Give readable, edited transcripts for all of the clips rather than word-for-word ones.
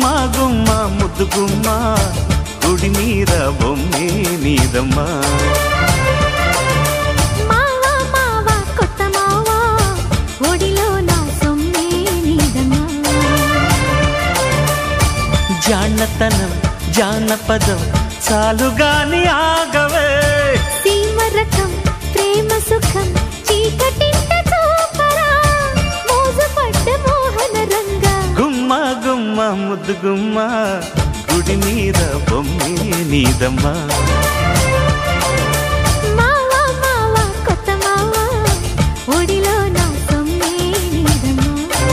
గుమ్మ గుమ్మ ముద్దు గుమ్మ గుడి మీద బొమ్మే నీదమ్మా. మావా మావా కొత్త మావా ఒడిలో నా సొమ్మే నీదమ్మా. జానతనం జానపదం చాలుగాని ఆగవే. సీమరకం ప్రేమ సుఖం చీకటింట చూపరా మోజు పడ్డ మోహన రంగా. గుమ్మ గుమ్మ ముద్దు గుమ్మ గుడి మీద బొమ్మే నీదమ్మా. మావా మావా కొత్త మావా ఒడిలో నా సొమ్మే నీదమ్మా.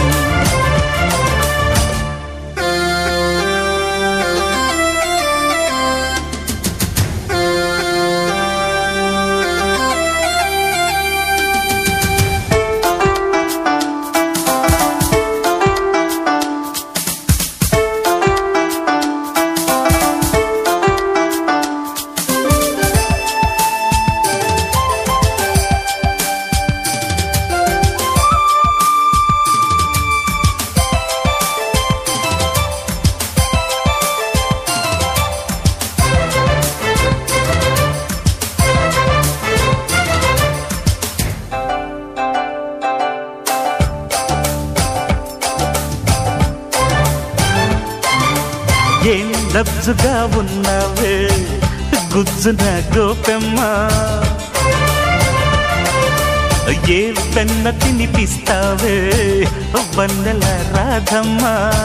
ఏం లబ్జుగా ఉన్నావే గుజ్జున గోపెమ్మ. ఏ వెన్న తినిపిస్తావే వన్నెల రాధమ్మ.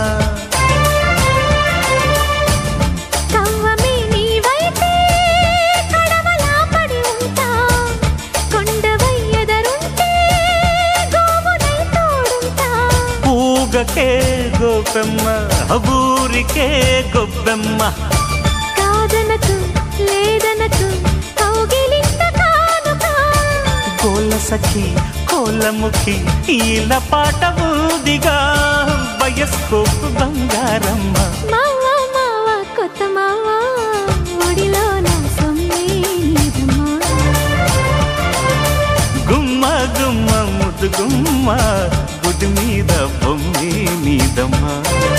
కవ్వమే నీవైతే కడవలా పడి ఉంటా కొండవయ్యదరుంటే గోవునై తోడుంటా. ఊగకే గోపెమ్మ ఊరికే గొబ్బెమ్మ. కాదనకు లేదనకు కౌగిలింత కానుక. కోల సఖి కోలముఖి ఈల పాట ఊదిగా వయస్కోపు బంగారమ్మ. మావా మావా కొత్త మావా ఒడిలో నా సొమ్మే నీదమ్మా. గుమ్మ గుమ్మ ముద్దు గుమ్మ గుడి మీద బొమ్మే నీదమ్మా.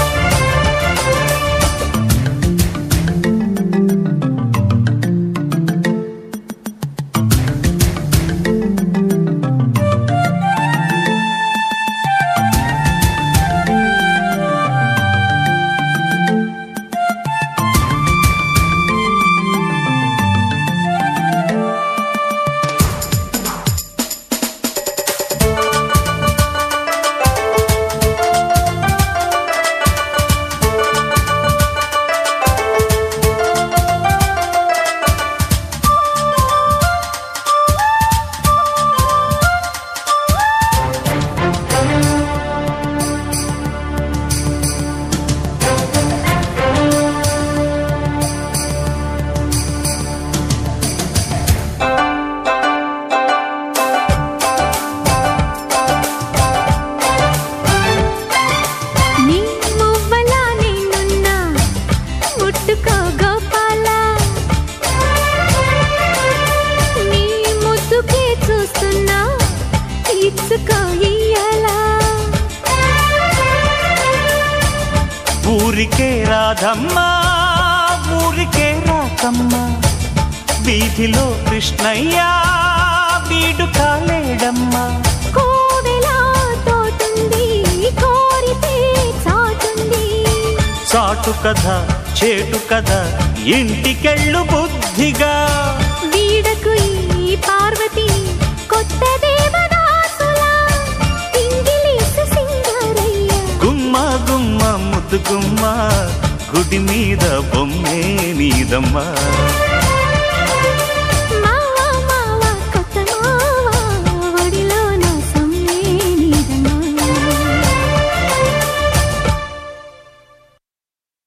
ఊరికే రాధమ్మ ఊరికే రాకమ్మ. వీధిలో కృష్ణయ్య వీడు కాలేడమ్మ. కోవెలా తోటుంది కోరితే చాటుంది. చాటు కథ చేటు కథ ఇంటికెళ్ళు బుద్ధిగా. వీడకు ఈ పార్వతి కొత్త దేవదాసులా ఇంగిలీసు సింగారయ్య. గుమ్మ గుమ్మ ముద్దు గుమ్మ గుడి మీద బొమ్మే నీదమ్మా.